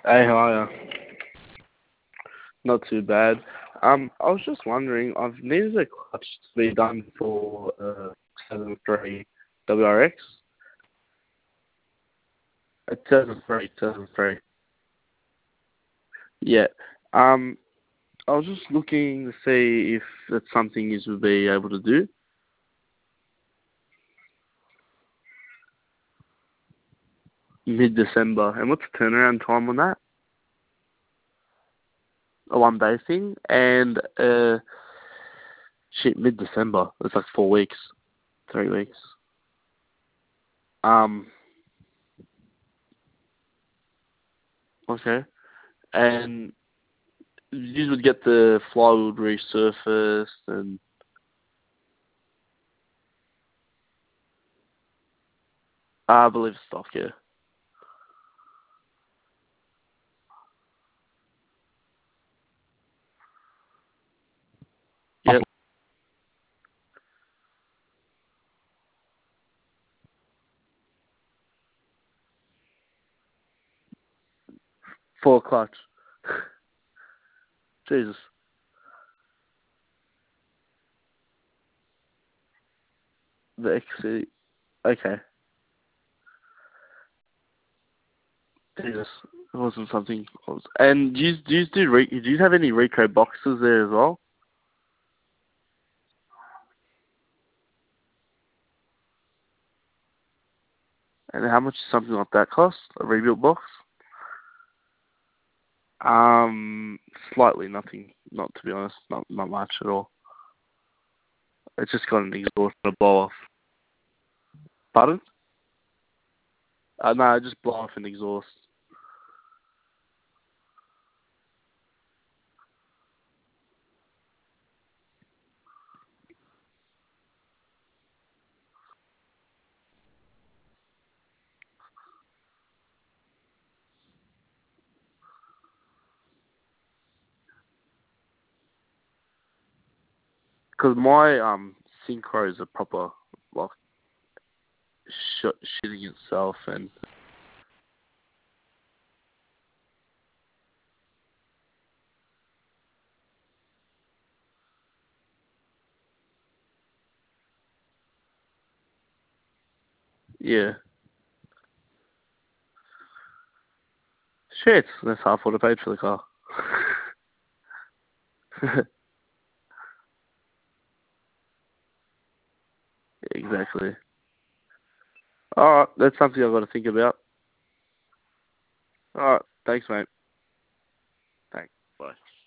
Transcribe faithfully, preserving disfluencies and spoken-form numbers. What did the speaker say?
Hey, how are ya? Not too bad. Um, I was just wondering, I've needed a clutch to be done for uh, seven three W R X. It's seven three, seven three. Yeah. Um, I was just looking to see if that's something you would be able to do. Mid-December. And what's the turnaround time on that? A one-day thing? And, uh, shit, mid-December. It's like four weeks. Three weeks. Um, okay. And you would get the flywheel resurfaced and I believe stock, yeah. Yep. Four clutch. Jesus. The X C. Okay. Jesus. It wasn't something. Else. And do you, do you do re, do you have any Rico boxes there as well? And how much does something like that cost? A rebuilt box? Um, slightly nothing. Not to be honest, not not much at all. It's just got an exhaust and a blow off. Pardon? Uh, no, just blow off an exhaust. Because my um synchros are proper like sh- shitting itself and yeah. Shit, that's half what I paid for the car. Exactly. Alright, that's something I've got to think about. Alright, thanks mate. Thanks. Bye.